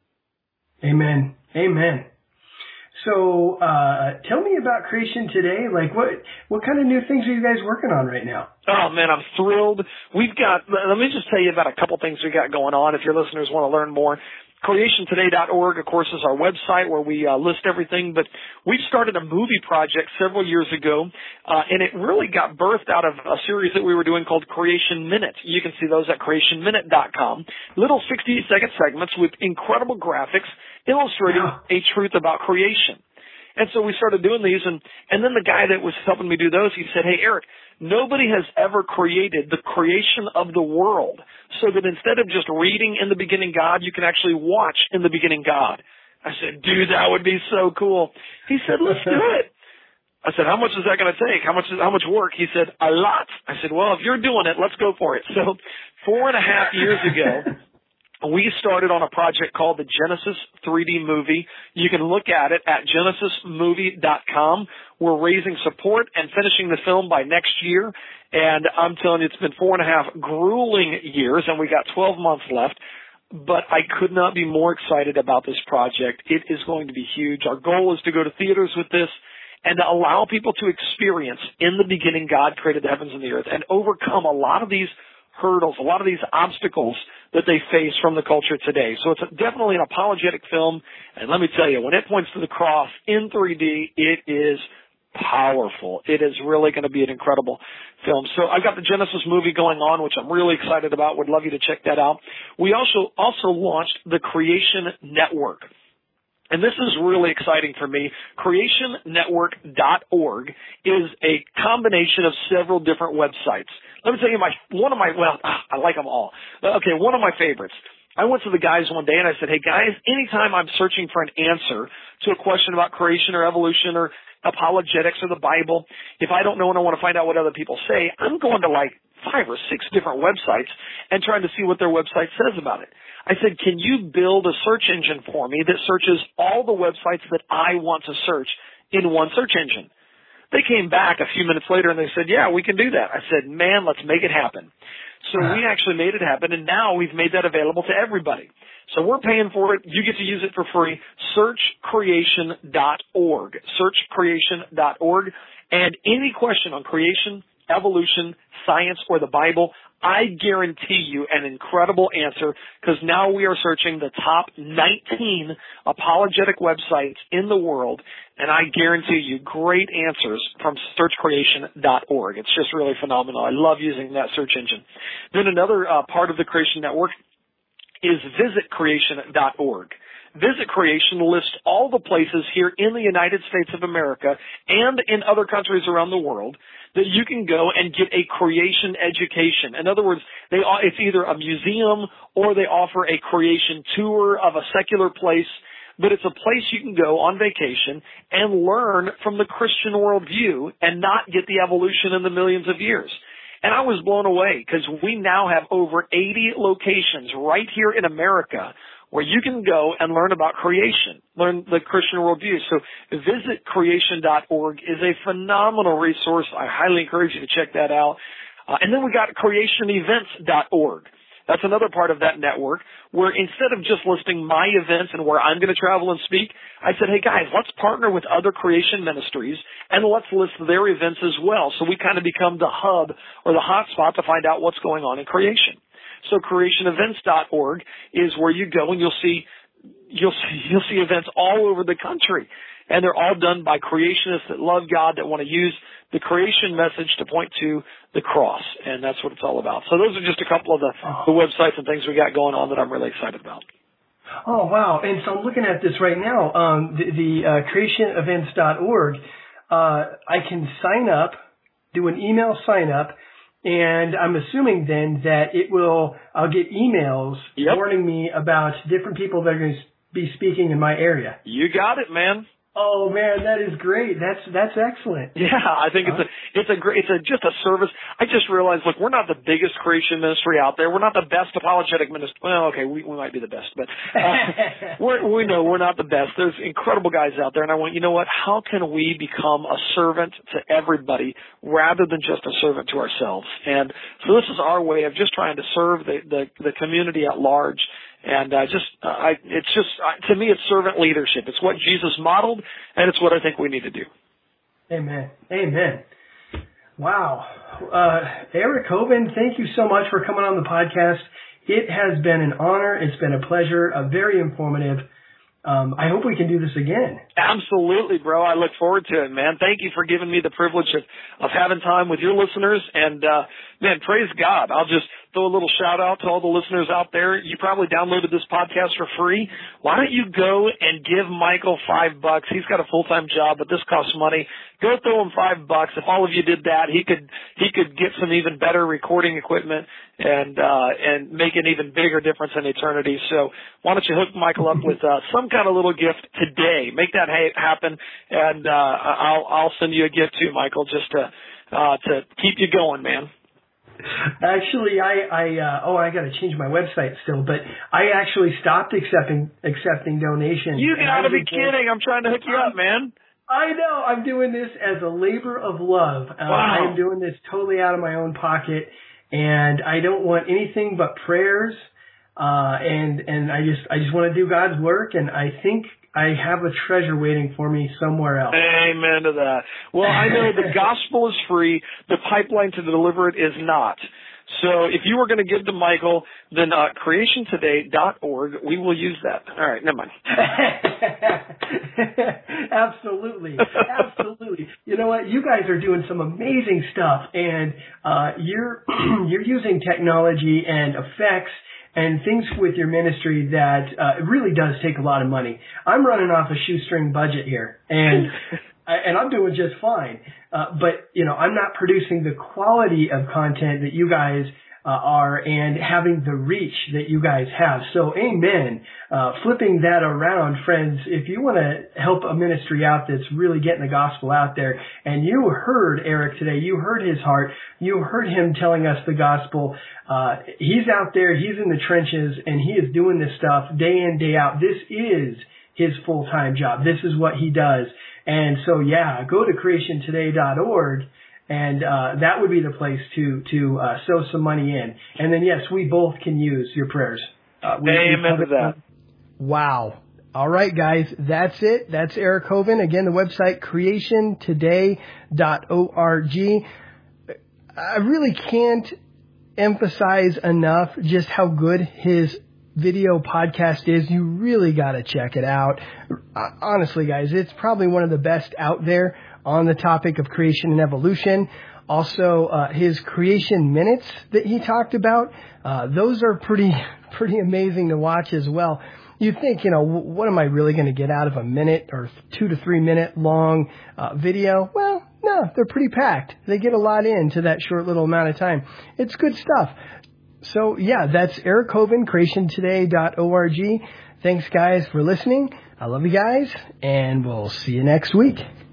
Amen. Amen. So, uh, tell me about Creation Today. Like, what what kind of new things are you guys working on right now? Oh, man, I'm thrilled. We've got, let me just tell you about a couple things we got going on if your listeners want to learn more. creation today dot org, of course, is our website where we uh, list everything. But we started a movie project several years ago, uh, and it really got birthed out of a series that we were doing called Creation Minute. You can see those at creation minute dot com. Little sixty-second segments with incredible graphics illustrating wow. a truth about creation. And so we started doing these, and, and then the guy that was helping me do those, he said, hey, Eric, nobody has ever created the creation of the world so that instead of just reading in the beginning God, you can actually watch in the beginning God. I said, dude, that would be so cool. He said, let's do it. I said, how much is that going to take? How much is, how much work? He said, a lot. I said, well, if you're doing it, let's go for it. So four and a half years ago, we started on a project called the Genesis three D Movie. You can look at it at genesis movie dot com. We're raising support and finishing the film by next year. And I'm telling you, it's been four and a half grueling years, and we got twelve months left. But I could not be more excited about this project. It is going to be huge. Our goal is to go to theaters with this and to allow people to experience, in the beginning, God created the heavens and the earth, and overcome a lot of these hurdles, a lot of these obstacles that they face from the culture today. So it's definitely an apologetic film. And let me tell you, when it points to the cross in three D, it is powerful. It is really going to be an incredible film. So I've got the Genesis movie going on, which I'm really excited about. Would love you to check that out. We also, also launched the Creation Network. And this is really exciting for me. creation network dot org is a combination of several different websites. Let me tell you my, one of my, well, I like them all. Okay, one of my favorites. I went to the guys one day and I said, hey guys, anytime I'm searching for an answer to a question about creation or evolution or apologetics or the Bible, if I don't know and I want to find out what other people say, I'm going to like five or six different websites and trying to see what their website says about it. I said, can you build a search engine for me that searches all the websites that I want to search in one search engine? They came back a few minutes later and they said, yeah, we can do that. I said, man, let's make it happen. So we actually made it happen, and now we've made that available to everybody. So we're paying for it. You get to use it for free. search creation dot org. search creation dot org. And any question on creation, evolution, science, or the Bible, I guarantee you an incredible answer, because now we are searching the top nineteen apologetic websites in the world, and I guarantee you great answers from search creation dot org. It's just really phenomenal. I love using that search engine. Then another uh, part of the Creation Network is visit creation dot org. Visit Creation lists all the places here in the United States of America and in other countries around the world that you can go and get a creation education. In other words, they it's either a museum or they offer a creation tour of a secular place, but it's a place you can go on vacation and learn from the Christian worldview and not get the evolution in the millions of years. And I was blown away because we now have over eighty locations right here in America where you can go and learn about creation, learn the Christian worldview. So visit creation dot org is a phenomenal resource. I highly encourage you to check that out. Uh, and then we got creation events dot org. That's another part of that network where instead of just listing my events and where I'm going to travel and speak, I said, hey guys, let's partner with other creation ministries and let's list their events as well. So we kind of become the hub or the hotspot to find out what's going on in creation. So creation events dot org is where you go and you'll see, you'll see, you'll see events all over the country. And they're all done by creationists that love God, that want to use the creation message to point to the cross. And that's what it's all about. So those are just a couple of the, the websites and things we got going on that I'm really excited about. Oh, wow. And so I'm looking at this right now, um, the, the uh, creation events dot org. Uh, I can sign up, do an email sign up, and I'm assuming then that it will, I'll get emails yep. warning me about different people that are going to be speaking in my area. You got it, man. Oh man, that is great. That's that's excellent. Yeah, I think it's a it's a great it's a just a service. I just realized, look, we're not the biggest creation ministry out there. We're not the best apologetic ministry. Well, okay, we we might be the best, but uh, we're, we know we're not the best. There's incredible guys out there, and I went, you know what? How can we become a servant to everybody rather than just a servant to ourselves? And so this is our way of just trying to serve the the, the community at large. And uh, just, uh, I, it's just, uh, to me, it's servant leadership. It's what Jesus modeled, and it's what I think we need to do. Amen. Amen. Wow. Uh, Eric Hovind, thank you so much for coming on the podcast. It has been an honor. It's been a pleasure, uh, very informative. Um, I hope we can do this again. Absolutely, bro. I look forward to it, man. Thank you for giving me the privilege of, of having time with your listeners. And, uh, man, praise God. I'll just throw a little shout out to all the listeners out there. You probably downloaded this podcast for free. Why don't you go and give Michael five bucks? He's got a full-time job, but this costs money. Go throw him five bucks. If all of you did that, he could, he could get some even better recording equipment and, uh, and make an even bigger difference in eternity. So why don't you hook Michael up with, uh, some kind of little gift today? Make that ha- happen. And, uh, I'll, I'll send you a gift too, Michael, just to, uh, to keep you going, man. Actually, I, I, uh, oh, I got to change my website still, but I actually stopped accepting, accepting donations. You gotta be kidding. I'm trying to hook you up, man. I know. I'm doing this as a labor of love. Uh, Wow. I'm doing this totally out of my own pocket, and I don't want anything but prayers. Uh, and, and I just, I just want to do God's work, and I think I have a treasure waiting for me somewhere else. Amen to that. Well, I know the gospel is free. The pipeline to deliver it is not. So if you were going to give to Michael, then uh, creation today dot org, we will use that. All right, never mind. Absolutely. Absolutely. You know what? You guys are doing some amazing stuff, and uh, you're you're using technology and effects and things with your ministry that uh, really does take a lot of money. I'm running off a shoestring budget here, and and I'm doing just fine. Uh, but, you know, I'm not producing the quality of content that you guys uh, are and having the reach that you guys have. So, amen. Uh, flipping that around, friends, if you want to help a ministry out that's really getting the gospel out there, and you heard Eric today, you heard his heart, you heard him telling us the gospel, uh, he's out there, he's in the trenches, and he is doing this stuff day in, day out. This is his full-time job. This is what he does. And so, yeah, go to creation today dot org, and uh, that would be the place to to uh, sow some money in. And then, yes, we both can use your prayers. Uh, we, Amen to that. Wow. All right, guys, that's it. That's Eric Hovind. Again, the website, creation today dot org. I really can't emphasize enough just how good his video podcast is. You really got to check it out. Honestly, guys, it's probably one of the best out there on the topic of creation and evolution. Also, uh, his creation minutes that he talked about, uh, those are pretty, pretty amazing to watch as well. You think, you know, what am I really going to get out of a minute or two to three minute long uh, video? Well, no, they're pretty packed. They get a lot into that short little amount of time. It's good stuff. So, yeah, that's Eric Hovind, creation today dot org. Thanks, guys, for listening. I love you guys, and we'll see you next week.